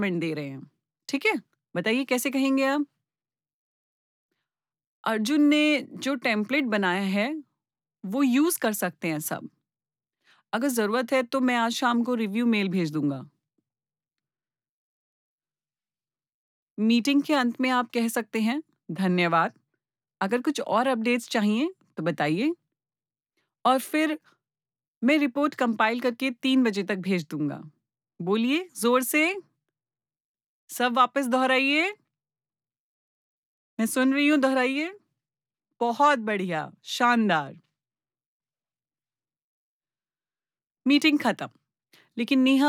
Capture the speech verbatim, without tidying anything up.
Comment दे रहे हैं, ठीक है? बताइए कैसे कहेंगे आप? अर्जुन ने जो टेम्पलेट बनाया है, वो यूज़ कर सकते हैं सब। अगर ज़रूरत है तो मैं आज शाम को रिव्यू मेल भेज दूँगा। मीटिंग के अंत में आप कह सकते हैं, धन्यवाद। अगर कुछ और अपडेट्स चाहिए तो बताइए। और फिर मैं रिपोर्ट कंपाइल करके तीन बजे तक भेज दूँगा। बोलिए ज़ोर से। सब वापस दोहराइए। मैं सुन रही हूँ, दोहराइए। बहुत बढ़िया, शानदार। मीटिंग खत्म। लेकिन नेहा